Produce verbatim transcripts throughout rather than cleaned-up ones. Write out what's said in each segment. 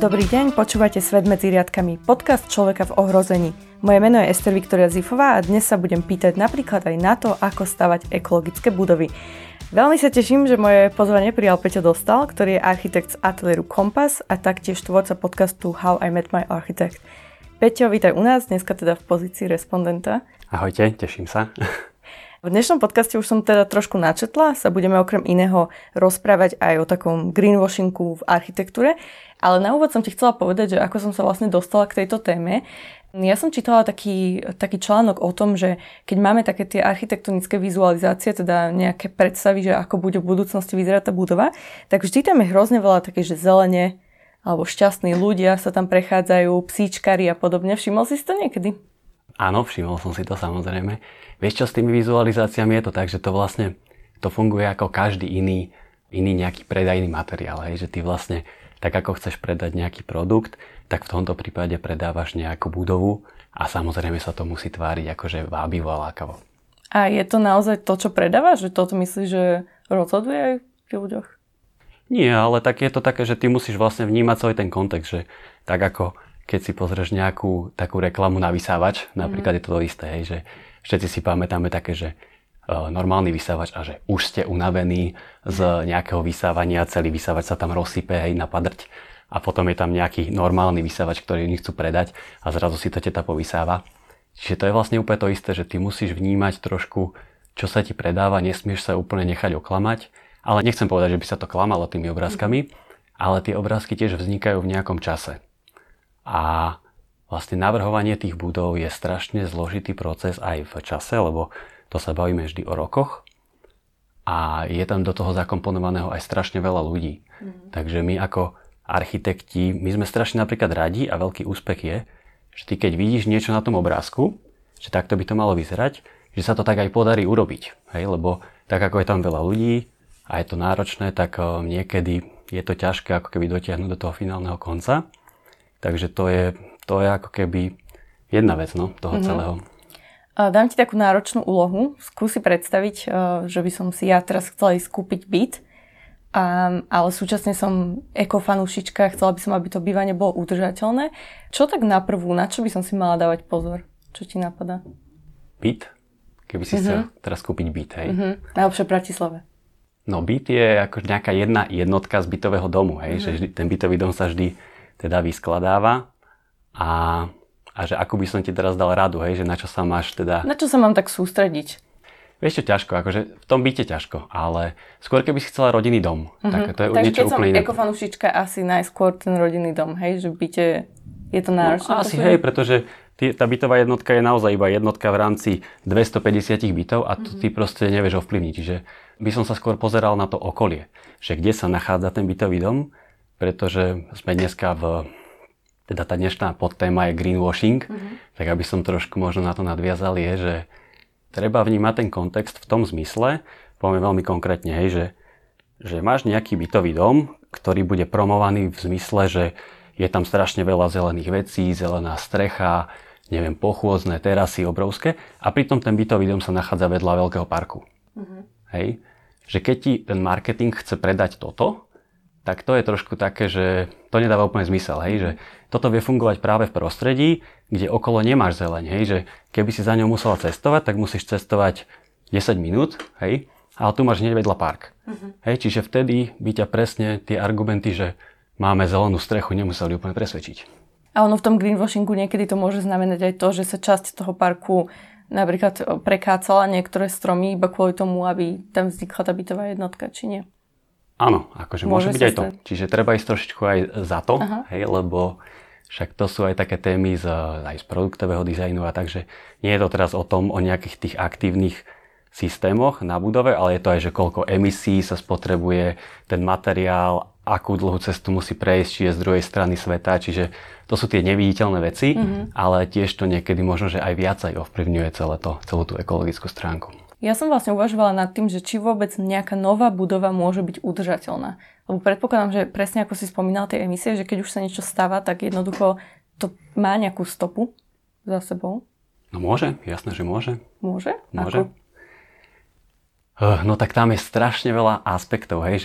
Dobrý deň, počúvate Svet medzi riadkami, podcast človeka v ohrození. Moje meno je Ester Viktória Zifová a dnes sa budem pýtať napríklad aj na to, ako stavať ekologické budovy. Veľmi sa teším, že moje pozvanie prijal Peťo Dostal, ktorý je architekt z ateliéru Kompas a taktiež tvorca podcastu How I Met My Architect. Peťo, vítaj u nás, dneska teda v pozícii respondenta. Ahojte, teším sa. V dnešnom podcaste už som teda trošku načetla, sa budeme okrem iného rozprávať aj o takom greenwashingu v architektúre, ale na úvod som ti chcela povedať, že ako som sa vlastne dostala k tejto téme. Ja som čítala taký, taký článok o tom, že keď máme také tie architektonické vizualizácie, teda nejaké predstavy, že ako bude v budúcnosti vyzerať tá budova, tak vždy tam je hrozne veľa také, že zelene alebo šťastní ľudia sa tam prechádzajú, psíčkari a podobne. Všimol si si to niekedy? Áno, všimol som si to samozrejme. Vieš čo, s tými vizualizáciami je to tak, že to vlastne to funguje ako každý iný, iný nejaký predajný materiál. Hej? Že ty vlastne, tak ako chceš predať nejaký produkt, tak v tomto prípade predávaš nejakú budovu a samozrejme sa to musí tváriť akože vábivo a lákavo. A je to naozaj to, čo predávaš? Že toto myslíš, že rozhoduje aj pri ľuďoch? Nie, ale tak je to také, že ty musíš vlastne vnímať celý ten kontext, že tak ako keď si pozrieš nejakú takú reklamu na vysávač, napríklad mm-hmm. je to to isté, hej, že všetci si pamätáme také, že uh, normálny vysávač a že už ste unavení z nejakého vysávania, celý vysávač sa tam rozsype, hej, na padrť a potom je tam nejaký normálny vysávač, ktorý oni chcú predať a zrazu si to teta povysáva. Čiže to je vlastne úplne to isté, že ty musíš vnímať trošku, čo sa ti predáva, nesmieš sa úplne nechať oklamať, ale nechcem povedať, že by sa to klamalo tými obrázkami, mm-hmm. ale tie obrázky tiež vznikajú v nejakom čase. A vlastne navrhovanie tých budov je strašne zložitý proces aj v čase, lebo to sa bavíme vždy o rokoch a je tam do toho zakomponovaného aj strašne veľa ľudí. Mm. Takže my ako architekti, my sme strašne napríklad radi a veľký úspech je, že ty keď vidíš niečo na tom obrázku, že takto by to malo vyzerať, že sa to tak aj podarí urobiť. Hej? Lebo tak ako je tam veľa ľudí a je to náročné, tak niekedy je to ťažké ako keby dotiahnuť do toho finálneho konca. Takže to je, to je ako keby jedna vec no, toho mm-hmm. celého. Dám ti takú náročnú úlohu. Skúsi predstaviť, že by som si ja teraz chcela ísť kúpiť byt, ale súčasne som ekofanúšička, chcela by som, aby to bývanie bolo udržateľné. Čo tak na prvú, na čo by som si mala dávať pozor? Čo ti napadá? Byt? Keby si mm-hmm. chcel teraz kúpiť byt, hej? Mm-hmm. Najlepšie v Bratislave. No byt je ako nejaká jedna jednotka z bytového domu, hej? Mm-hmm. Že vždy, ten bytový dom sa vždy teda vyskladáva a, a že ako by som ti teraz dal radu, hej, že na čo sa máš teda... Na čo sa mám tak sústrediť? Vieš čo, ťažko, akože v tom byte ťažko, ale skôr keby si chcela rodinný dom, mm-hmm. tak to je Takže niečo úplne iné. Takže keď som ekofanúšička, asi najskôr ten rodinný dom, hej, že v byte je to náročné? No, asi hej, pretože ty, tá bytová jednotka je naozaj iba jednotka v rámci dvestopäťdesiat bytov a to mm-hmm. ty proste nevieš ovplyvniť, čiže by som sa skôr pozeral na to okolie, že kde sa nachádza ten bytový dom, pretože sme dneska v, teda tá dnešná podtéma je greenwashing, mm-hmm. tak aby som trošku možno na to nadviazal je, že treba vnímať ten kontext v tom zmysle, poviem veľmi konkrétne, hej, že, že máš nejaký bytový dom, ktorý bude promovaný v zmysle, že je tam strašne veľa zelených vecí, zelená strecha, neviem, pochôdzne, terasy obrovské a pritom ten bytový dom sa nachádza vedľa veľkého parku. Mm-hmm. Hej, že keď ti ten marketing chce predať toto, tak to je trošku také, že to nedáva úplne zmysel, hej, že toto vie fungovať práve v prostredí, kde okolo nemáš zeleň, hej, že keby si za ňou musela cestovať, tak musíš cestovať desať minút, hej, ale tu máš hneď vedľa park. Uh-huh. Hej, čiže vtedy by ťa presne tie argumenty, že máme zelenú strechu, nemuseli úplne presvedčiť. A ono v tom greenwashingu niekedy to môže znamenať aj to, že sa časť toho parku napríklad prekácala niektoré stromy iba kvôli tomu, aby tam vznikla tá bytová jednotka, či nie? Áno, akože môže, môže byť aj to. Čiže treba ísť trošičku aj za to, Aha. hej, lebo však to sú aj také témy z, aj z produktového dizajnu a takže nie je to teraz o tom, o nejakých tých aktívnych systémoch na budove, ale je to aj, že koľko emisí sa spotrebuje ten materiál, akú dlhú cestu musí prejsť, či je z druhej strany sveta, čiže to sú tie neviditeľné veci, mm-hmm. ale tiež to niekedy možno, že aj viacej ovplyvňuje celé to, celú tú ekologickú stránku. Ja som vlastne uvažovala nad tým, že či vôbec nejaká nová budova môže byť udržateľná. Lebo predpokladám, že presne ako si spomínal tie emisie, že keď už sa niečo stáva, tak jednoducho to má nejakú stopu za sebou. No môže, jasné, že môže. Môže? Môže. Ako? No tak tam je strašne veľa aspektov, hej, že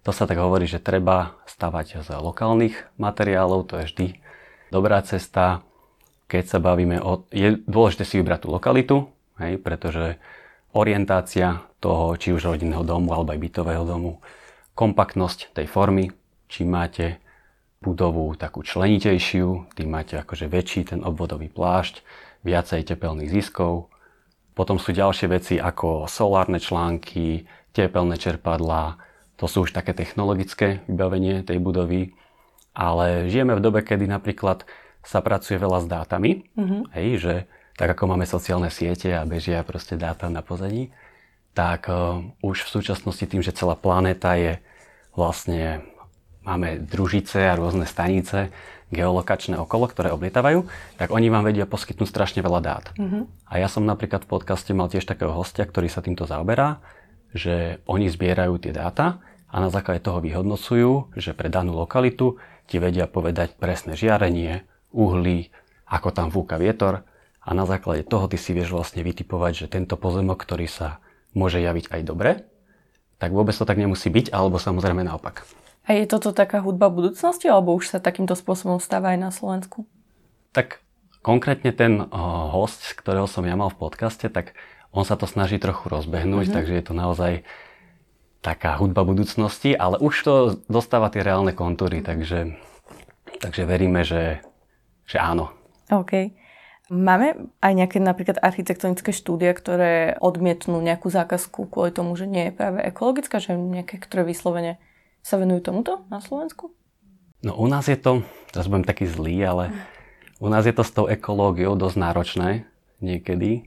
to sa tak hovorí, že treba stavať z lokálnych materiálov, to je vždy dobrá cesta. Keď sa bavíme o... Je dôležité si vybrať tú lokalitu, hej, pretože orientácia toho, či už rodinného domu alebo aj bytového domu, kompaktnosť tej formy, či máte budovu takú členitejšiu, tým máte akože väčší ten obvodový plášť, viacej tepelných ziskov. Potom sú ďalšie veci ako solárne články, tepelné čerpadlá, to sú už také technologické vybavenie tej budovy, ale žijeme v dobe, kedy napríklad sa pracuje veľa s dátami, mm-hmm. hej, že tak ako máme sociálne siete a bežia proste dáta na pozadí, tak uh, už v súčasnosti tým, že celá planéta je vlastne, máme družice a rôzne stanice geolokačné okolo, ktoré oblietavajú, tak oni vám vedia poskytnúť strašne veľa dát. Mm-hmm. A ja som napríklad v podcaste mal tiež takého hostia, ktorý sa týmto zaoberá, že oni zbierajú tie dáta a na základe toho vyhodnocujú, že pre danú lokalitu ti vedia povedať presné žiarenie, uhlí, ako tam fúka vietor a na základe toho ty si vieš vlastne vytipovať, že tento pozemok, ktorý sa môže javiť aj dobre, tak vôbec to tak nemusí byť, alebo samozrejme naopak. A je toto taká hudba budúcnosti, alebo už sa takýmto spôsobom stáva aj na Slovensku? Tak konkrétne ten host, ktorého som ja mal v podcaste, tak on sa to snaží trochu rozbehnúť, mm-hmm. takže je to naozaj taká hudba budúcnosti, ale už to dostáva tie reálne kontúry, takže, takže veríme, že že áno. OK. Máme aj nejaké napríklad architektonické štúdie, ktoré odmietnú nejakú zákazku kvôli tomu, že nie je práve ekologická, že nejaké, ktoré vyslovene sa venujú tomuto na Slovensku? No u nás je to, teraz budem taký zlý, ale u nás je to s tou ekológiou dosť náročné niekedy,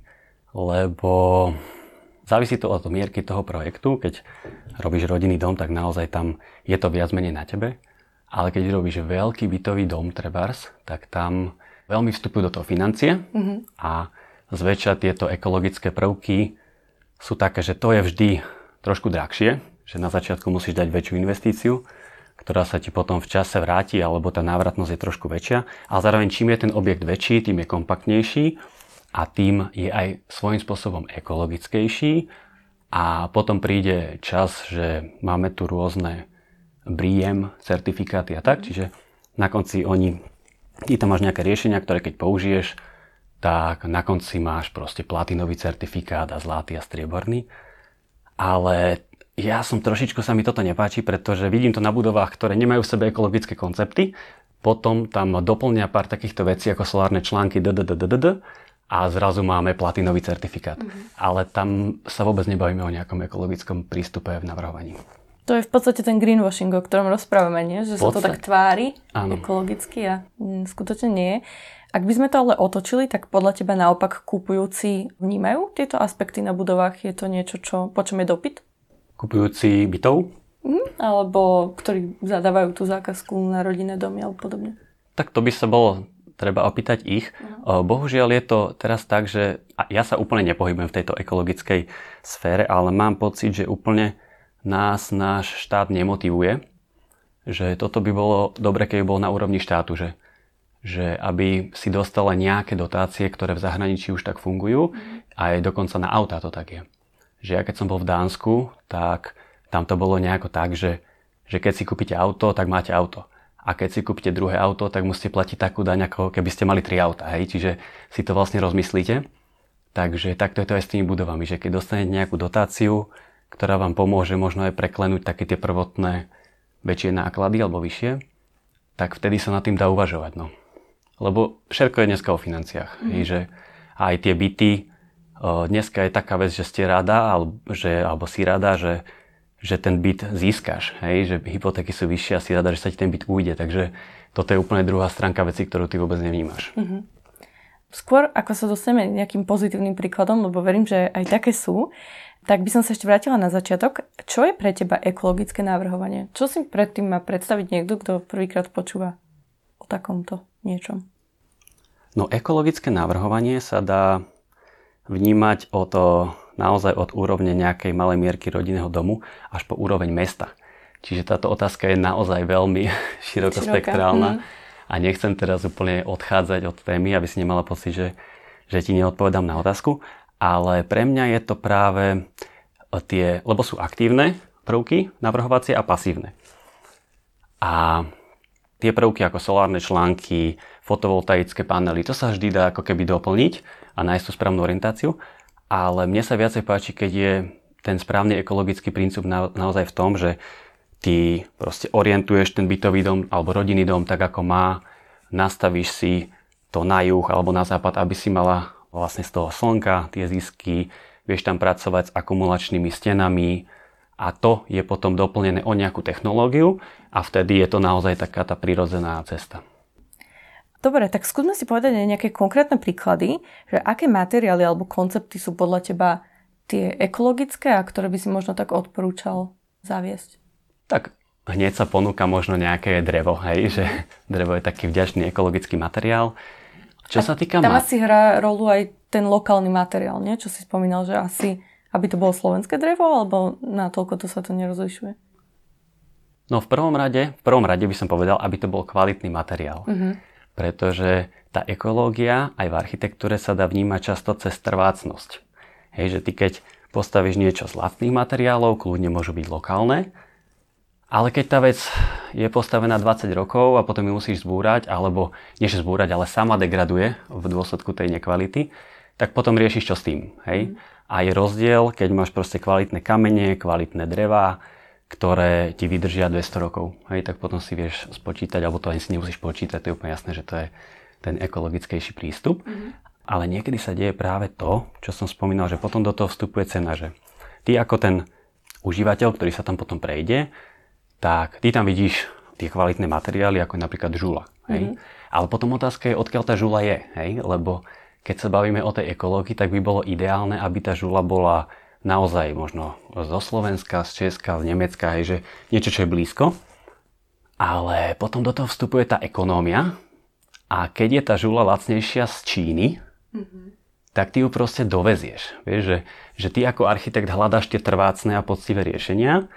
lebo závisí to od mierky toho projektu. Keď robíš rodinný dom, tak naozaj tam je to viac menej na tebe. Ale keď robíš veľký bytový dom, trebárs, tak tam veľmi vstupujú do toho financie mm-hmm. a zväčša tieto ekologické prvky sú také, že to je vždy trošku drahšie, že na začiatku musíš dať väčšiu investíciu, ktorá sa ti potom v čase vráti, alebo tá návratnosť je trošku väčšia. A zároveň čím je ten objekt väčší, tým je kompaktnejší a tým je aj svojím spôsobom ekologickejší. A potom príde čas, že máme tu rôzne bríjem, certifikáty a tak, čiže na konci oni, ty tam máš nejaké riešenia, ktoré keď použiješ, tak na konci máš proste platinový certifikát a zlatý a strieborný. Ale ja som trošičku, sa mi toto nepáči, pretože vidím to na budovách, ktoré nemajú v sebe ekologické koncepty, potom tam doplnia pár takýchto vecí ako solárne články dddddd a zrazu máme platinový certifikát. Mm-hmm. Ale tam sa vôbec nebavíme o nejakom ekologickom prístupe v navrhovaní. To je v podstate ten greenwashing, o ktorom rozprávame, nie? Že sa to tak tvári áno. ekologicky a mm, skutočne nie je. Ak by sme to ale otočili, tak podľa teba naopak kupujúci vnímajú tieto aspekty na budovách? Je to niečo, čo, po čom je dopyt? Kupujúci bytov? Mm, alebo ktorí zadávajú tú zákazku na rodinné domy alebo podobne? Tak to by sa bolo treba opýtať ich. Uh-huh. Bohužiaľ je to teraz tak, že ja sa úplne nepohybujem v tejto ekologickej sfére, ale mám pocit, že úplne nás náš štát nemotivuje, že toto by bolo dobre, keby bolo na úrovni štátu, že, že aby si dostala nejaké dotácie, ktoré v zahraničí už tak fungujú, mm. aj dokonca na autá to tak je. Že ja keď som bol v Dánsku, tak tam to bolo nejako tak, že, že keď si kúpite auto, tak máte auto. A keď si kúpite druhé auto, tak musíte platiť takú daň, ako keby ste mali tri autá. Hej? Čiže si to vlastne rozmyslíte. Takže takto je to aj s tými budovami, že keď dostanete nejakú dotáciu, ktorá vám pomôže možno aj preklenúť také tie prvotné väčšie náklady alebo vyššie, tak vtedy sa nad tým dá uvažovať. No. Lebo všetko je dneska o financiách. Mm. Že aj tie byty, dneska je taká vec, že ste rada, alebo, že, alebo si rada, že, že ten byt získaš. Hej? Že hypotéky sú vyššie a si rada, že sa ti ten byt ujde. Takže toto je úplne druhá stránka veci, ktorú ty vôbec nevnímaš. Mm-hmm. Skôr ako sa dostaneme nejakým pozitívnym príkladom, lebo verím, že aj také sú, tak by som sa ešte vrátila na začiatok. Čo je pre teba ekologické navrhovanie? Čo si predtým má predstaviť niekto, kto prvýkrát počúva o takomto niečom? No ekologické navrhovanie sa dá vnímať od, naozaj od úrovne nejakej malej mierky rodinného domu až po úroveň mesta. Čiže táto otázka je naozaj veľmi širokospektrálna. Široká. A nechcem teraz úplne odchádzať od témy, aby si nemala pocit, že, že ti neodpovedám na otázku. Ale pre mňa je to práve tie, lebo sú aktívne, prvky navrhovacie a pasívne. A tie prvky ako solárne články, fotovoltaické panely, to sa vždy dá ako keby doplniť a nájsť tú správnu orientáciu. Ale mne sa viacej páči, keď je ten správny ekologický princíp na, naozaj v tom, že ty proste orientuješ ten bytový dom alebo rodinný dom tak, ako má, nastavíš si to na juh alebo na západ, aby si mala vlastne z toho slnka tie zisky, vieš tam pracovať s akumulačnými stenami a to je potom doplnené o nejakú technológiu a vtedy je to naozaj taká tá prirodzená cesta. Dobre, tak skúsme si povedať aj nejaké konkrétne príklady, že aké materiály alebo koncepty sú podľa teba tie ekologické a ktoré by si možno tak odporúčal zaviesť? Tak hneď sa ponúka možno nejaké drevo, hej, že drevo je taký vďačný ekologický materiál. Čo a sa týka... Tam ma- asi hrá rolu aj ten lokálny materiál, nie? Čo si spomínal, že asi, aby to bolo slovenské drevo, alebo natoľko to sa to nerozlišuje? No v prvom rade, v prvom rade by som povedal, aby to bol kvalitný materiál. Uh-huh. Pretože tá ekológia aj v architektúre sa dá vnímať často cez trvácnosť. Hej, že ty keď postavíš niečo z lacných materiálov, kľudne môžu byť lokálne, ale keď tá vec je postavená dvadsať rokov a potom ju musíš zbúrať, alebo nie že zbúrať, ale sama degraduje v dôsledku tej nekvality, tak potom riešiš čo s tým. Hej? Mm. A je rozdiel, keď máš proste kvalitné kamene, kvalitné drevá, ktoré ti vydržia dvesto rokov. Hej? Tak potom si vieš spočítať, alebo to ani si nemusíš počítať, to je úplne jasné, že to je ten ekologickejší prístup. Mm. Ale niekedy sa deje práve to, čo som spomínal, že potom do toho vstupuje cena, že ty ako ten užívateľ, ktorý sa tam potom prejde, tak ty tam vidíš tie kvalitné materiály, ako je napríklad žula. Hej? Mm-hmm. Ale potom otázka je, odkiaľ tá žula je. Hej? Lebo keď sa bavíme o tej ekológii, tak by bolo ideálne, aby tá žula bola naozaj možno zo Slovenska, z Česka, z Nemecka, hej? Že niečo, čo je blízko. Ale potom do toho vstupuje tá ekonómia a keď je tá žula lacnejšia z Číny, mm-hmm. tak ty ju proste dovezieš. Vieš, že, že ty ako architekt hľadáš tie trvácne a poctivé riešenia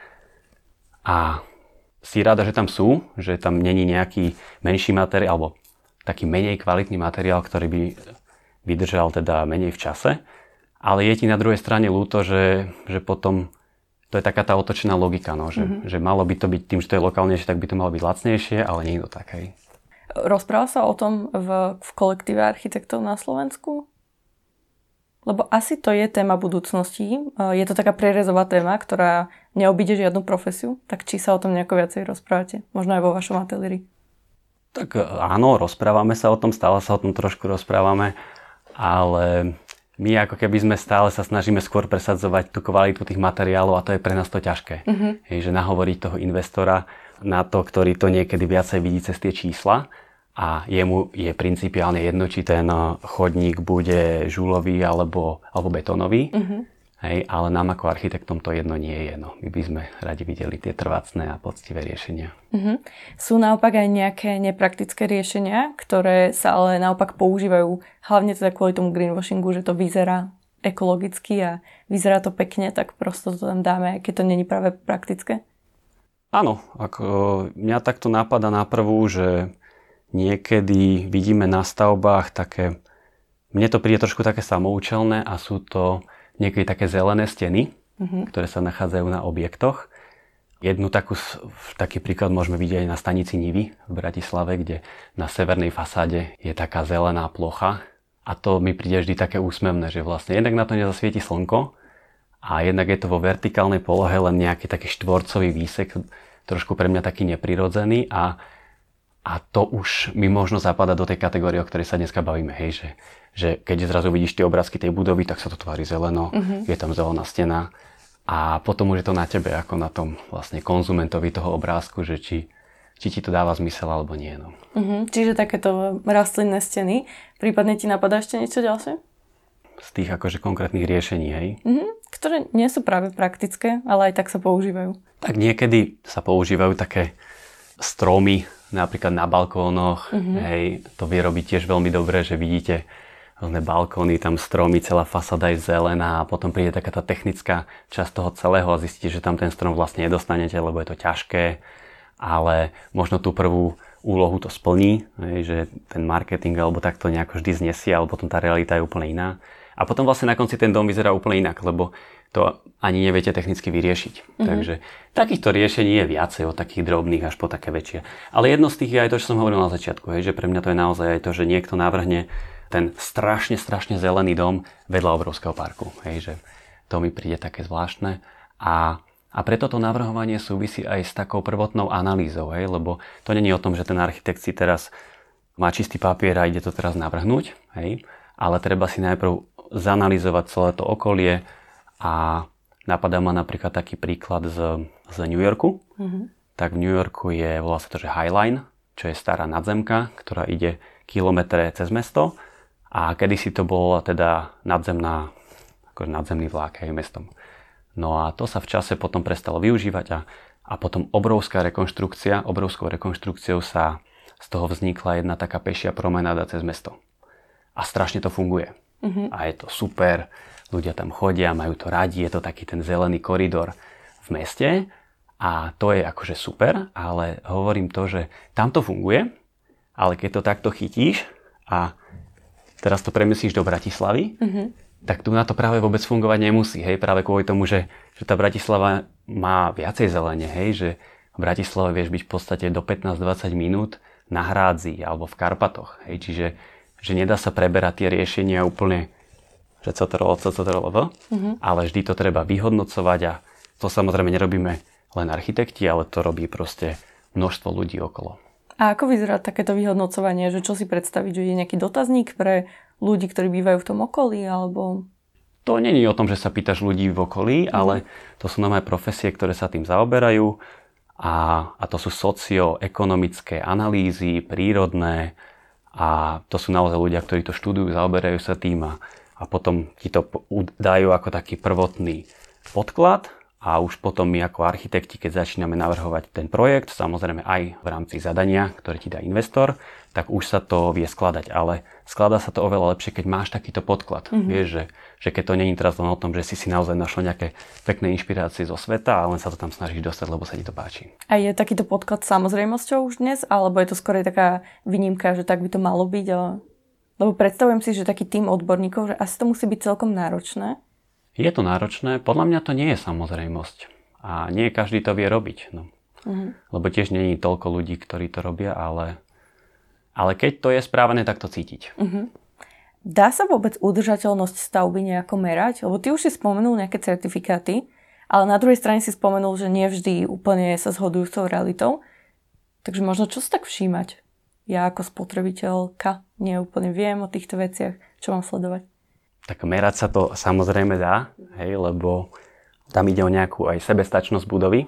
a si rada, že tam sú, že tam není nejaký menší materiál, alebo taký menej kvalitný materiál, ktorý by vydržal teda menej v čase. Ale je ti na druhej strane ľúto, že, že potom to je taká tá otočená logika, no, že, mm-hmm. že malo by to byť tým, že to je lokálnejšie, tak by to malo byť lacnejšie, ale nie je to tak. Hej. Rozprával sa o tom v, v kolektíve architektov na Slovensku? Lebo asi to je téma budúcnosti. Je to taká prierezová téma, ktorá neobíde žiadnu profesiu. Tak či sa o tom nejako viacej rozprávate? Možno aj vo vašom ateliéri. Tak áno, rozprávame sa o tom, stále sa o tom trošku rozprávame, ale my ako keby sme stále sa snažíme skôr presadzovať tú kvalitu tých materiálov a to je pre nás to ťažké. Mm-hmm. Hej, že nahovoriť toho investora na to, ktorý to niekedy viacej vidí cez tie čísla. A jemu je principiálne jedno, či ten chodník bude žulový alebo, alebo betónový. Uh-huh. Hej, ale nám ako architektom to jedno nie je. No. My by sme radi videli tie trvácne a poctivé riešenia. Uh-huh. Sú naopak aj nejaké nepraktické riešenia, ktoré sa ale naopak používajú hlavne teda kvôli tomu greenwashingu, že to vyzerá ekologicky a vyzerá to pekne, tak prosto to tam dáme, aj keď to není práve praktické? Áno, ako mňa takto napadá na prvú, že niekedy vidíme na stavbách také, mne to príde trošku také samoučelné a sú to niekedy také zelené steny, mm-hmm. ktoré sa nachádzajú na objektoch. Jednu takú, taký príklad môžeme vidieť aj na stanici Nivy v Bratislave, kde na severnej fasáde je taká zelená plocha a to mi príde vždy také úsmevné, že vlastne jednak na to nezasvieti slnko a jednak je to vo vertikálnej polohe len nejaký taký štvorcový výsek, trošku pre mňa taký neprirodzený a A to už mi možno zapadá do tej kategórie, o ktorej sa dneska bavíme. Hej, že, že keď zrazu vidíš tie obrázky tej budovy, tak sa to tvári zeleno, uh-huh. je tam zelená stena a potom už je to na tebe, ako na tom vlastne konzumentovi toho obrázku, že či, či ti to dáva zmysel alebo nie. No. Uh-huh. Čiže takéto rastlinné steny. Prípadne ti napadá ešte niečo ďalšie? Z tých akože konkrétnych riešení, hej? Uh-huh. Ktoré nie sú práve praktické, ale aj tak sa používajú. Tak niekedy sa používajú také stromy, napríklad na balkónoch, mm-hmm. hej, to vie robiť tiež veľmi dobre, že vidíte rôzne balkóny, tam stromy, celá fasáda je zelená a potom príde taká tá technická časť toho celého a zistíte, že tam ten strom vlastne nedostanete, lebo je to ťažké, ale možno tú prvú úlohu to splní, hej, že ten marketing alebo takto nejako vždy znesie, ale potom tá realita je úplne iná. A potom vlastne na konci ten dom vyzerá úplne inak, lebo to ani neviete technicky vyriešiť. Mm-hmm. Takže takýchto riešení je viacej, od takých drobných až po také väčšie. Ale jedno z tých je aj to, čo som hovoril na začiatku, hej, že pre mňa to je naozaj aj to, že niekto navrhne ten strašne, strašne zelený dom vedľa obrovského parku. Hej, že to mi príde také zvláštne. A, a preto to navrhovanie súvisí aj s takou prvotnou analýzou, hej, lebo to nie je o tom, že ten architekt si teraz má čistý papier a ide to teraz navrhnúť, hej, ale treba si najprv zanalýzovať celé to okolie. A napadá ma napríklad taký príklad z, z New Yorku. Mm-hmm. Tak v New Yorku je, volá sa to, že High Line, čo je stará nadzemka, ktorá ide kilometre cez mesto. A kedysi to bola teda nadzemná, akože nadzemný vlák aj mestom. No a to sa v čase potom prestalo využívať a, a potom obrovská rekonštrukcia, obrovskou rekonštrukciou sa z toho vznikla jedna taká pešia promenáda cez mesto. A strašne to funguje. Mm-hmm. A je to super. Ľudia tam chodia, majú to radi, je to taký ten zelený koridor v meste a to je akože super, ale hovorím to, že tam to funguje, ale keď to takto chytíš a teraz to premyslíš do Bratislavy, mm-hmm. tak tu na to práve vôbec fungovať nemusí, hej, práve kvôli tomu, že, že tá Bratislava má viacej zelene, hej, že v Bratislave vieš byť v podstate do pätnásť dvadsať minút na Hrádzi alebo v Karpatoch, hej, čiže že nedá sa preberať tie riešenia úplne že co to rolo, co to rolo, mm-hmm. ale vždy to treba vyhodnocovať a to samozrejme nerobíme len architekti, ale to robí proste množstvo ľudí okolo. A ako vyzerá takéto vyhodnocovanie, že čo si predstaviť, že je nejaký dotazník pre ľudí, ktorí bývajú v tom okolí, alebo... To nie je o tom, že sa pýtaš ľudí v okolí, mm-hmm. ale to sú nám aj profesie, ktoré sa tým zaoberajú a, a to sú socioekonomické analýzy, prírodné a to sú naozaj ľudia, ktorí to študujú, zaoberajú sa tým a a potom ti to dajú ako taký prvotný podklad a už potom my ako architekti, keď začíname navrhovať ten projekt, samozrejme aj v rámci zadania, ktoré ti dá investor, tak už sa to vie skladať, ale skladá sa to oveľa lepšie, keď máš takýto podklad. Mm-hmm. Vieš, že, že keď to nie je teraz len o tom, že si si naozaj našla nejaké pekné inšpirácie zo sveta a len sa to tam snažíš dostať, lebo sa ti to páči. A je takýto podklad samozrejmosťou už dnes, alebo je to skôr taká výnimka, že tak by to malo byť, ale... Lebo predstavujem si, že taký tím odborníkov, že asi to musí byť celkom náročné. Je to náročné, podľa mňa to nie je samozrejmosť. A nie každý to vie robiť. No. Uh-huh. Lebo tiež nie je toľko ľudí, ktorí to robia, ale, ale keď to je správené, tak to cítiť. Uh-huh. Dá sa vôbec udržateľnosť stavby nejako merať? Lebo ty už si spomenul nejaké certifikáty, ale na druhej strane si spomenul, že nie vždy úplne sa zhodujú s tou realitou. Takže možno čo si tak všímať? Ja ako spotrebiteľka neúplne viem o týchto veciach, čo mám sledovať. Tak merať sa to samozrejme dá, hej, lebo tam ide o nejakú aj sebestačnosť budovy.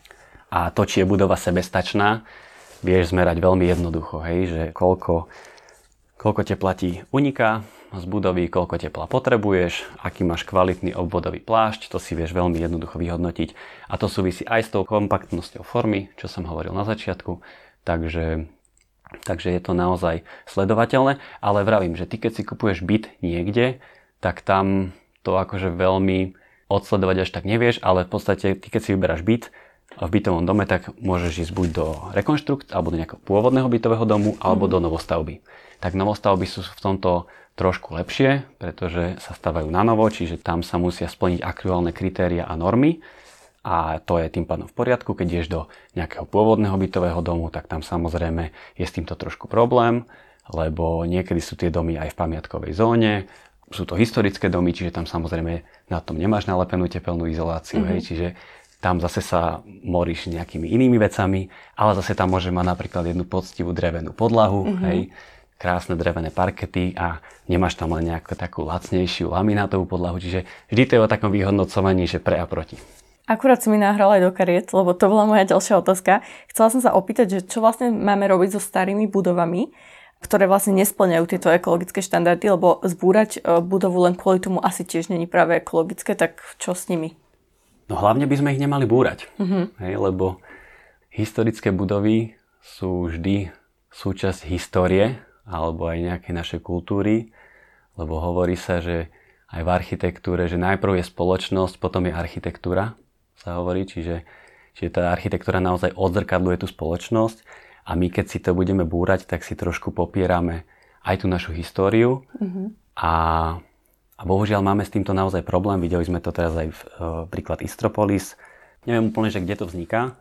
A to, či je budova sebestačná, vieš zmerať veľmi jednoducho, hej, že koľko, koľko tepla ti uniká z budovy, koľko tepla potrebuješ, aký máš kvalitný obvodový plášť, to si vieš veľmi jednoducho vyhodnotiť. A to súvisí aj s tou kompaktnosťou formy, čo som hovoril na začiatku. Takže Takže je to naozaj sledovateľné, ale vravím, že ty keď si kupuješ byt niekde, tak tam to akože veľmi odsledovať až tak nevieš, ale v podstate ty keď si vyberáš byt v bytovom dome, tak môžeš ísť buď do rekonštrukcie, alebo do nejakého pôvodného bytového domu, alebo mm-hmm. do novostavby. Tak novostavby sú v tomto trošku lepšie, pretože sa stavajú na novo, čiže tam sa musia splniť aktuálne kritéria a normy. A to je tým pádom v poriadku. Keď ideš do nejakého pôvodného bytového domu, tak tam samozrejme je s týmto trošku problém, lebo niekedy sú tie domy aj v pamiatkovej zóne. Sú to historické domy, čiže tam samozrejme na tom nemáš nalepenú tepelnú izoláciu, mm-hmm. hej, čiže tam zase sa moríš nejakými inými vecami, ale zase tam môže mať napríklad jednu poctivú drevenú podlahu, mm-hmm. hej, krásne drevené parkety a nemáš tam len nejakú takú lacnejšiu laminátovú podlahu, čiže vždy to je o takom vyhodnocovaní, že pre a proti. Akurát si mi nahral aj do kariet, lebo to bola moja ďalšia otázka. Chcela som sa opýtať, že čo vlastne máme robiť so starými budovami, ktoré vlastne nesplňajú tieto ekologické štandardy, lebo zbúrať budovu len kvôli tomu asi tiež není práve ekologické, tak čo s nimi? No hlavne by sme ich nemali búrať, uh-huh. hej, lebo historické budovy sú vždy súčasť histórie alebo aj nejakej našej kultúry, lebo hovorí sa, že aj v architektúre, že najprv je spoločnosť, potom je architektúra, sa hovorí, čiže, čiže tá architektúra naozaj odzrkadľuje tú spoločnosť a my keď si to budeme búrať, tak si trošku popierame aj tú našu históriu mm-hmm. a, a A bohužiaľ máme s týmto naozaj problém. Videli sme to teraz aj v e, príklad Istropolis. Neviem úplne, že kde to vzniká,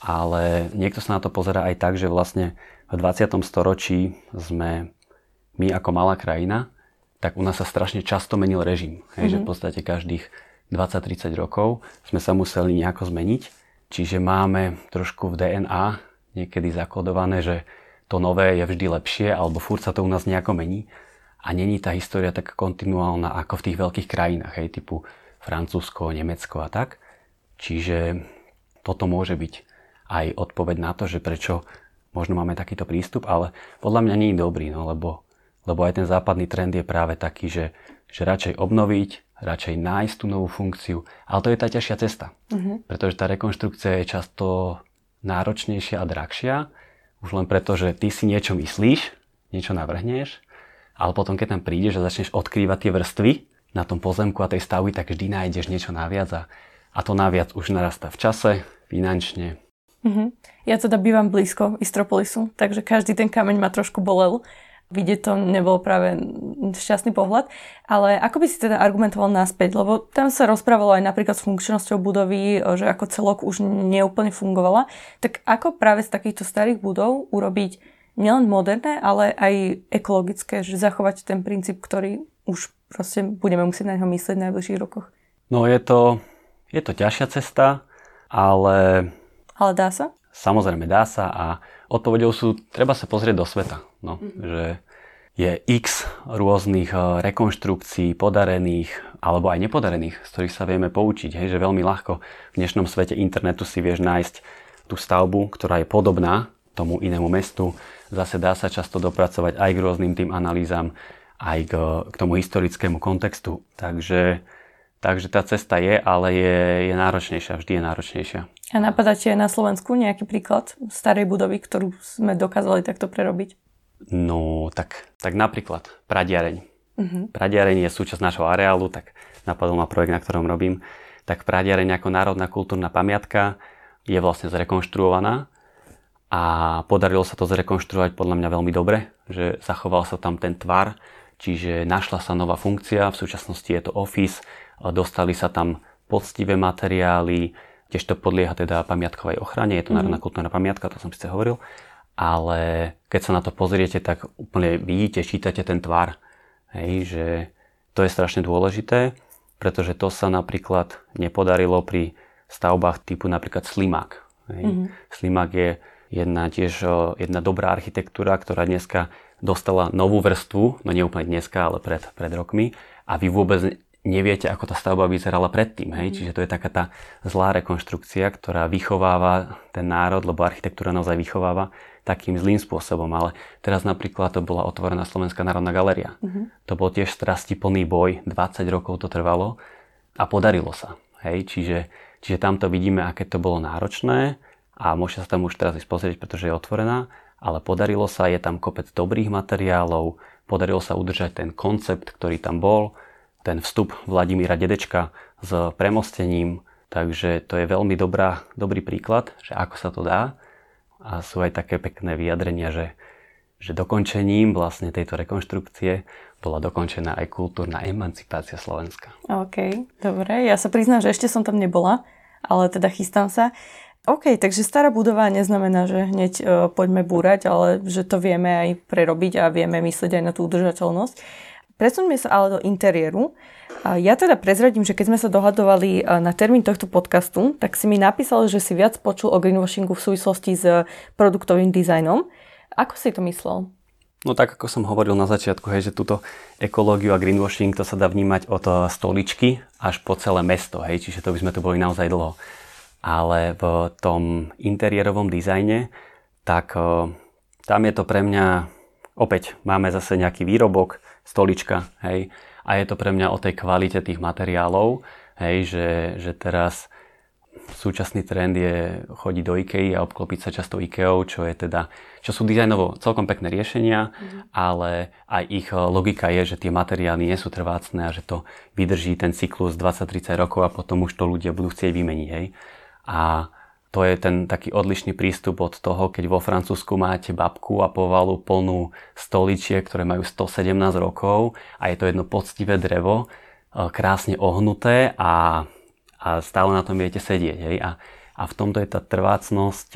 ale niekto sa na to pozerá aj tak, že vlastne v dvadsiatom storočí sme my ako malá krajina, tak u nás sa strašne často menil režim. Hej, mm-hmm. že v podstate každých dvadsať tridsať rokov sme sa museli nejako zmeniť. Čiže máme trošku v dé en á niekedy zakodované, že to nové je vždy lepšie, alebo furt sa to u nás nejako mení. A není tá história tak kontinuálna ako v tých veľkých krajinách, hej, typu Francúzsko, Nemecko a tak. Čiže toto môže byť aj odpoveď na to, že prečo možno máme takýto prístup, ale podľa mňa nie je dobrý, no, lebo, lebo aj ten západný trend je práve taký, že, že radšej obnoviť, radšej nájsť tú novú funkciu, ale to je tá ťažšia cesta, mm-hmm. pretože tá rekonštrukcia je často náročnejšia a drahšia, už len preto, že ty si niečo myslíš, niečo navrhneš, ale potom, keď tam prídeš a začneš odkrývať tie vrstvy na tom pozemku a tej stavby, tak vždy nájdeš niečo naviac a, a to naviac už narastá v čase, finančne. Mm-hmm. Ja teda bývam blízko Istropolisu, takže každý ten kameň ma trošku bolel. Vidieť to nebol práve šťastný pohľad. Ale ako by si teda argumentoval naspäť? Lebo tam sa rozprávalo aj napríklad s funkčnosťou budovy, že ako celok už neúplne fungovala. Tak ako práve z takýchto starých budov urobiť nielen moderné, ale aj ekologické, že zachovať ten princíp, ktorý už proste budeme musieť na ňo myslieť v najbližších rokoch? No je to, je to ťažšia cesta, ale... Ale dá sa? Samozrejme dá sa a odpoveďou sú, treba sa pozrieť do sveta. No, mm-hmm. že je x rôznych rekonštrukcií, podarených alebo aj nepodarených, z ktorých sa vieme poučiť. Hej, že veľmi ľahko v dnešnom svete internetu si vieš nájsť tú stavbu, ktorá je podobná tomu inému mestu. Zase dá sa často dopracovať aj k rôznym tým analýzam, aj k, k tomu historickému kontextu. Takže, takže tá cesta je, ale je, je náročnejšia, vždy je náročnejšia. A napadá ti aj na Slovensku nejaký príklad starej budovy, ktorú sme dokázali takto prerobiť? No, tak, tak napríklad Pradiareň. Uh-huh. Pradiareň je súčasť nášho areálu, tak napadol ma projekt, na ktorom robím. Tak Pradiareň ako národná kultúrna pamiatka je vlastne zrekonštruovaná. A podarilo sa to zrekonštruovať podľa mňa veľmi dobre, že zachoval sa tam ten tvar, čiže našla sa nová funkcia, v súčasnosti je to office, dostali sa tam poctivé materiály, tiež to podlieha teda pamiatkovej ochrane, je to mm-hmm. národná kultúrna pamiatka, to som síce hovoril, ale keď sa na to pozriete, tak úplne vidíte, čítate ten tvar, hej, že to je strašne dôležité, pretože to sa napríklad nepodarilo pri stavbách typu napríklad Slimák. Hej. Mm-hmm. Slimák je Jedna tiež jedna dobrá architektúra, ktorá dneska dostala novú vrstvu, no nie úplne dneska, ale pred, pred rokmi a vy vôbec neviete, ako tá stavba vyzerala predtým. Hej? Mm. Čiže to je taká tá zlá rekonštrukcia, ktorá vychováva ten národ, lebo architektúra naozaj vychováva takým zlým spôsobom. Ale teraz napríklad to bola otvorená Slovenská národná galéria. Mm. To bol tiež strastiplný boj, dvadsať rokov to trvalo a podarilo sa. Hej? Čiže, čiže tam to vidíme, aké to bolo náročné. A môžete sa tam už teraz ísť pozrieť, pretože je otvorená, ale podarilo sa, je tam kopec dobrých materiálov, podarilo sa udržať ten koncept, ktorý tam bol, ten vstup Vladimíra Dedečka s premostením, takže to je veľmi dobrá, dobrý príklad, že ako sa to dá. A sú aj také pekné vyjadrenia, že, že dokončením vlastne tejto rekonštrukcie bola dokončená aj kultúrna emancipácia Slovenska. OK, dobre, ja sa priznám, že ešte som tam nebola, ale teda chystám sa. OK, takže stará budova neznamená, že hneď uh, poďme búrať, ale že to vieme aj prerobiť a vieme myslieť aj na tú udržateľnosť. Presuňme sa ale do interiéru. Uh, ja teda prezradím, že keď sme sa dohadovali uh, na termín tohto podcastu, tak si mi napísal, že si viac počul o greenwashingu v súvislosti s uh, produktovým dizajnom. Ako si to myslel? No tak, ako som hovoril na začiatku, hej, že túto ekológiu a greenwashing to sa dá vnímať od stoličky až po celé mesto, hej, čiže to by sme tu boli naozaj dlho. Ale v tom interiérovom dizajne, tak tam je to pre mňa, opäť máme zase nejaký výrobok, stolička, hej, a je to pre mňa o tej kvalite tých materiálov, hej, že, že teraz súčasný trend je chodiť do IKEA a obklopiť sa často IKEAou, čo je teda, čo sú dizajnovo celkom pekné riešenia, mm. ale aj ich logika je, že tie materiály nie sú trvácne a že to vydrží ten cyklus dvadsať tridsať rokov a potom už to ľudia budú chcieť vymeniť, hej. A to je ten taký odlišný prístup od toho, keď vo Francúzsku máte babku a povalu plnú stoličiek, ktoré majú sto sedemnásť rokov a je to jedno poctivé drevo, krásne ohnuté a, a stále na tom viete sedieť. Hej? A, a v tomto je tá trvácnosť,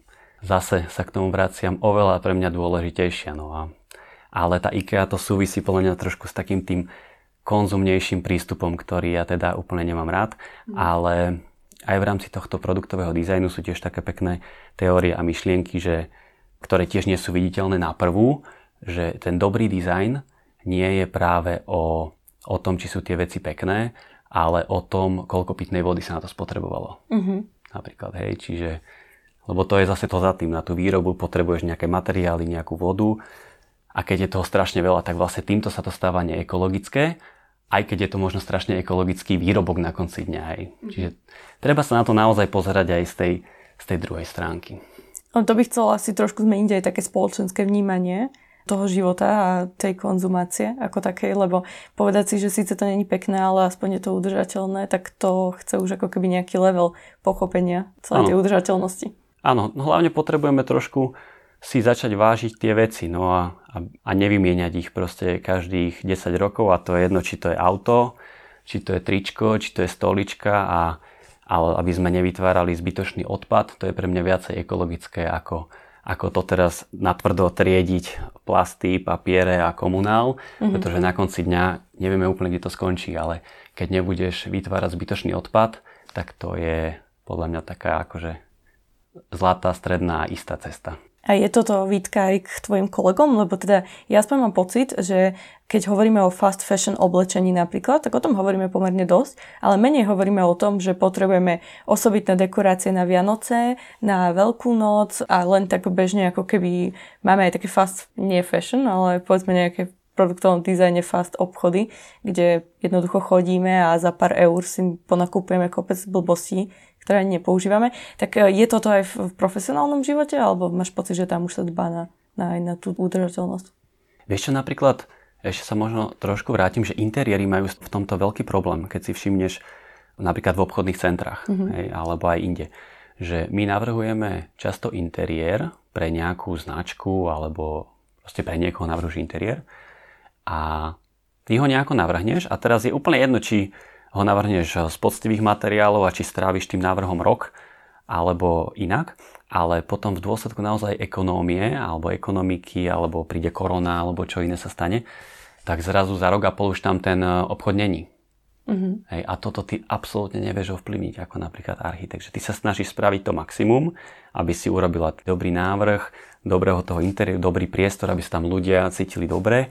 zase sa k tomu vraciam, oveľa pre mňa dôležitejšia. No a, ale tá IKEA to súvisí podľa mňa trošku s takým tým konzumnejším prístupom, ktorý ja teda úplne nemám rád, mm. ale aj v rámci tohto produktového dizajnu sú tiež také pekné teórie a myšlienky, že, ktoré tiež nie sú viditeľné na prvú, že ten dobrý dizajn nie je práve o, o tom, či sú tie veci pekné, ale o tom, koľko pitnej vody sa na to spotrebovalo. Mm-hmm. Napríklad, hej, čiže, lebo to je zase to za tým, na tú výrobu potrebuješ nejaké materiály, nejakú vodu a keď je toho strašne veľa, tak vlastne týmto sa to stáva neekologické, aj keď je to možno strašne ekologický výrobok na konci dňa. Hej. Mm-hmm. Čiže treba sa na to naozaj pozerať aj z tej, z tej druhej stránky. On to by chcel asi trošku zmeniť aj také spoločenské vnímanie toho života a tej konzumácie ako takej, lebo povedať si, že síce to není pekné, ale aspoň je to udržateľné, tak to chce už ako keby nejaký level pochopenia celej tej udržateľnosti. Áno, no hlavne potrebujeme trošku si začať vážiť tie veci, no a, a, a nevymieňať ich proste každých desať rokov a to je jedno, či to je auto, či to je tričko, či to je stolička a ale aby sme nevytvárali zbytočný odpad, to je pre mňa viacej ekologické ako, ako to teraz natvrdo triediť plasty, papiere a komunál, mm-hmm. pretože na konci dňa nevieme úplne, kde to skončí, ale keď nebudeš vytvárať zbytočný odpad, tak to je podľa mňa taká akože zlatá, stredná a istá cesta. A je toto výtka aj k tvojim kolegom? Lebo teda ja aspoň mám pocit, že keď hovoríme o fast fashion oblečení napríklad, tak o tom hovoríme pomerne dosť, ale menej hovoríme o tom, že potrebujeme osobitné dekorácie na Vianoce, na Veľkú noc a len tak bežne ako keby máme aj také fast, nie fashion, ale povedzme nejaké v produktovom dizajne fast obchody, kde jednoducho chodíme a za pár eur si ponakúpujeme kopec blbostí, ktoré nepoužívame. Tak je toto aj v profesionálnom živote, alebo máš pocit, že tam už sa dbá na, na, aj na tú udržateľnosť? Vieš čo, napríklad, ešte sa možno trošku vrátim, že interiéry majú v tomto veľký problém, keď si všimneš napríklad v obchodných centrách, mm-hmm. hej, alebo aj inde. Že my navrhujeme často interiér pre nejakú značku, alebo proste pre niekoho navrhuješ interiér a ty ho nejako navrhneš a teraz je úplne jedno, či ho navrhneš z poctivých materiálov a či stráviš tým návrhom rok alebo inak, ale potom v dôsledku naozaj ekonómie alebo ekonomiky alebo príde korona alebo čo iné sa stane, tak zrazu za rok a pol už tam ten obchod není. Mm-hmm. Hej, a toto ty absolútne nevieš ovplyvniť ako napríklad architekt, že ty sa snažíš spraviť to maximum, aby si urobila dobrý návrh, dobrého toho interiéru, dobrý priestor, aby sa tam ľudia cítili dobre.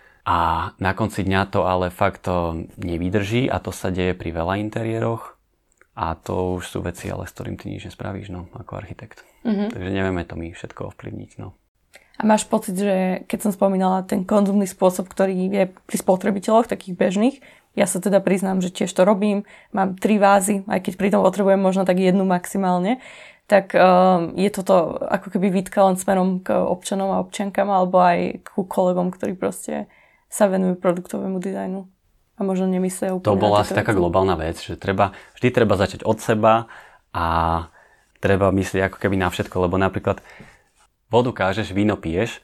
A na konci dňa to ale fakt to nevydrží a to sa deje pri veľa interiéroch a to už sú veci, ale s ktorým ty nič nespravíš, no, ako architekt. Mm-hmm. Takže nevieme to my všetko ovplyvniť, no. A máš pocit, že keď som spomínala ten konzumný spôsob, ktorý je pri spotrebiteľoch, takých bežných, ja sa teda priznám, že tiež to robím, mám tri vázy, aj keď pritom potrebujem možno tak jednu maximálne, tak um, je toto ako keby výtka len smerom k občanom a občiankam alebo aj ku kolegom, ktorí proste sa venujú produktovému dizajnu a možno nemyslia úplne. To bola asi taká globálna vec, že treba, vždy treba začať od seba a treba myslieť ako keby na všetko, lebo napríklad vodu kážeš, víno piješ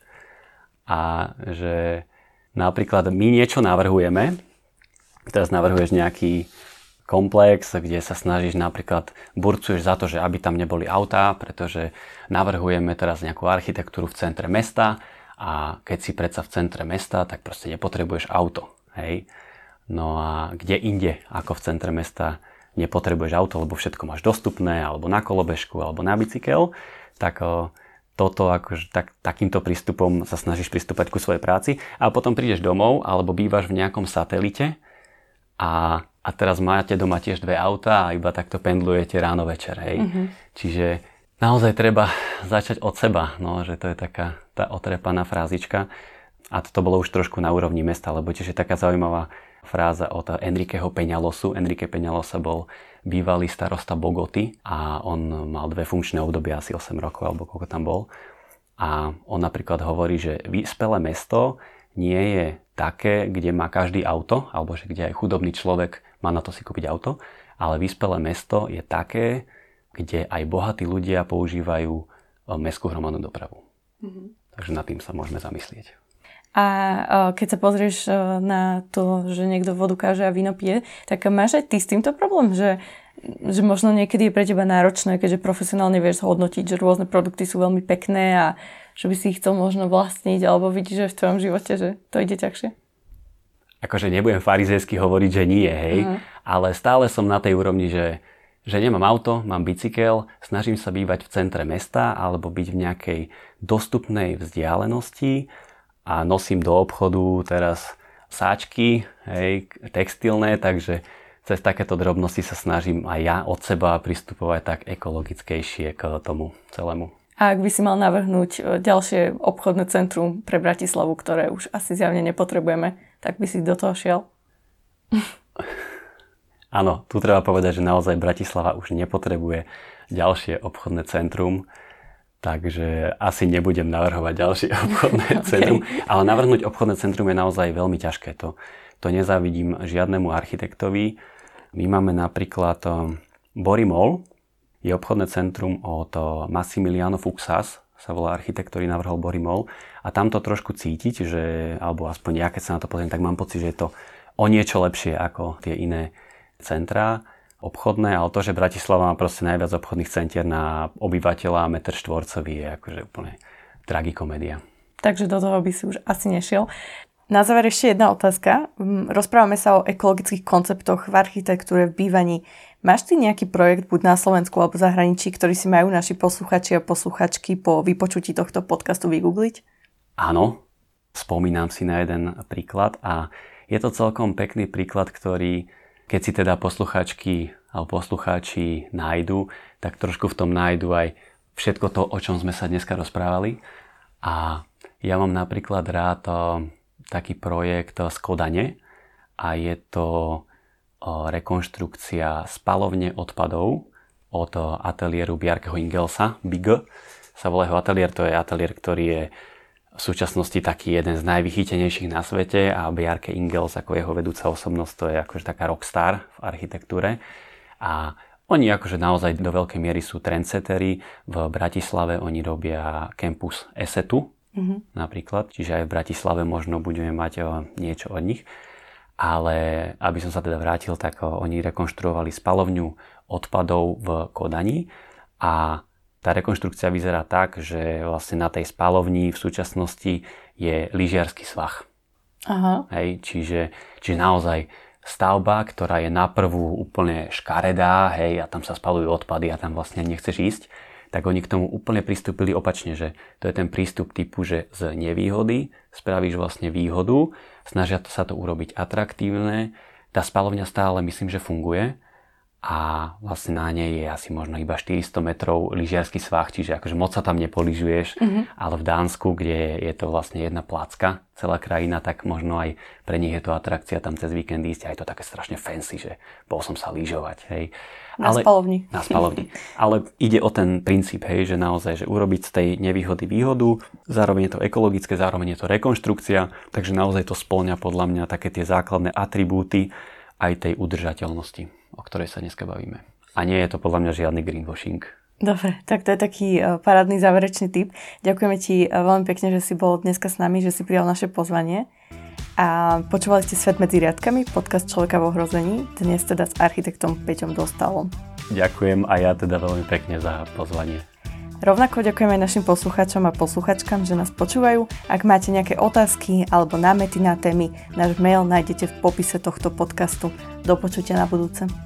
a že napríklad my niečo navrhujeme, teraz navrhuješ nejaký komplex, kde sa snažíš napríklad, burcuješ za to, že aby tam neboli autá, pretože navrhujeme teraz nejakú architektúru v centre mesta. A keď si predsa v centre mesta, tak proste nepotrebuješ auto, hej. No a kde inde, ako v centre mesta, nepotrebuješ auto, lebo všetko máš dostupné, alebo na kolobežku, alebo na bicykel, tak o, toto akože tak, takýmto prístupom sa snažíš pristúpať ku svojej práci a potom prídeš domov, alebo bývaš v nejakom satelite a, a teraz máte doma tiež dve autá a iba takto pendlujete ráno večer, hej. Mm-hmm. Čiže naozaj treba začať od seba, no, že to je taká tá otrepaná frázička. A toto bolo už trošku na úrovni mesta, lebo tiež je taká zaujímavá fráza od Enriqueho Peñalosu. Enrique Peñalosa bol bývalý starosta Bogoty a on mal dve funkčné obdobia, asi osem rokov, alebo koľko tam bol. A on napríklad hovorí, že vyspelé mesto nie je také, kde má každý auto, alebo že kde aj chudobný človek má na to si kúpiť auto, ale vyspelé mesto je také, kde aj bohatí ľudia používajú mestskú hromadnú dopravu. Mm-hmm. Takže nad tým sa môžeme zamyslieť. A keď sa pozrieš na to, že niekto vodu káže a víno pije, tak máš aj ty s týmto problém, že, že možno niekedy je pre teba náročné, keďže profesionálne vieš hodnotiť, že rôzne produkty sú veľmi pekné a že by si ich chcel možno vlastniť, alebo vidíš, že v tvojom živote, že to ide ťažšie? Akože nebudem farizejsky hovoriť, že nie, hej, uh-huh. ale stále som na tej úrovni, že že nemám auto, mám bicykel, snažím sa bývať v centre mesta alebo byť v nejakej dostupnej vzdialenosti a nosím do obchodu teraz sáčky, hej, textilné, takže cez takéto drobnosti sa snažím aj ja od seba pristupovať tak ekologickejšie k tomu celému. A ak by si mal navrhnúť ďalšie obchodné centrum pre Bratislavu, ktoré už asi zjavne nepotrebujeme, tak by si do toho šiel? Áno, tu treba povedať, že naozaj Bratislava už nepotrebuje ďalšie obchodné centrum, takže asi nebudem navrhovať ďalšie obchodné okay. centrum, ale navrhnúť obchodné centrum je naozaj veľmi ťažké. To, to nezávidím žiadnemu architektovi. My máme napríklad Borimol, je obchodné centrum od Massimiliano Fuksas, sa volá architekt, ktorý navrhol Borimol, a tam to trošku cítiť, že, alebo aspoň ja, keď sa na to pozriem, tak mám pocit, že je to o niečo lepšie ako tie iné centrá obchodné, ale to, že Bratislava má proste najviac obchodných centier na obyvateľa a meter štvorcový, je akože úplne tragikomédia. Takže do toho by si už asi nešiel. Na záver ešte jedna otázka. Rozprávame sa o ekologických konceptoch v architektúre, v bývaní. Máš ty nejaký projekt buď na Slovensku alebo v zahraničí, ktorý si majú naši posluchači a posluchačky po vypočutí tohto podcastu vygoogliť? Áno, spomínam si na jeden príklad a je to celkom pekný príklad, ktorý keď si teda posluchačky alebo poslucháči nájdu, tak trošku v tom nájdu aj všetko to, o čom sme sa dneska rozprávali. A ja mám napríklad rád taký projekt z Kodane a je to rekonštrukcia spalovne odpadov od ateliéru Bjarkeho Ingelsa, bé í gé. Sa volá jeho ateliér, to je ateliér, ktorý je v súčasnosti taký jeden z najvychytenejších na svete a Bjarke Ingels ako jeho vedúca osobnosť, to je akože taká rockstar v architektúre. A oni akože naozaj do veľkej miery sú trendsettery. V Bratislave oni robia campus ESETu mm-hmm. napríklad, čiže aj v Bratislave možno budeme mať o, niečo od nich. Ale aby som sa teda vrátil, tak o, oni rekonštruovali spalovňu odpadov v Kodani a tá rekonštrukcia vyzerá tak, že vlastne na tej spalovni v súčasnosti je lyžiarsky svah. Aha. Hej, čiže, čiže naozaj stavba, ktorá je na prvú úplne škaredá, hej, a tam sa spalujú odpady a tam vlastne nechceš ísť, tak oni k tomu úplne pristúpili opačne, že to je ten prístup typu, že z nevýhody spravíš vlastne výhodu, snažia sa to urobiť atraktívne, tá spalovňa stále myslím, že funguje, a vlastne na nej je asi možno iba štyristo metrov lyžiarsky svah, čiže akože moc sa tam nepolyžuješ, mm-hmm. ale v Dánsku, kde je to vlastne jedna placka, celá krajina, tak možno aj pre nich je to atrakcia tam cez víkend ísť a je to také strašne fancy, že bol som sa lyžovať, hej. Na ale, spalovni. Na spalovni. Ale ide o ten princíp, hej, že naozaj, že urobiť z tej nevýhody výhodu, zároveň je to ekologické, zároveň je to rekonštrukcia, takže naozaj to spĺňa podľa mňa také tie základné atribúty aj tej udržateľnosti, o ktorej sa dneska bavíme. A nie je to podľa mňa žiadny greenwashing. Dobre, tak to je taký parádny záverečný tip. Ďakujeme ti veľmi pekne, že si bol dneska s nami, že si prijal naše pozvanie. A počúvali ste Svet medzi riadkami, podcast Človeka v ohrození, dnes teda s architektom Peťom Dostálom. Ďakujem a ja teda veľmi pekne za pozvanie. Rovnako ďakujem aj našim poslucháčom a posluchačkám, že nás počúvajú. Ak máte nejaké otázky alebo námety na témy, náš mail nájdete v popise tohto podcastu. Do počutia na budúce.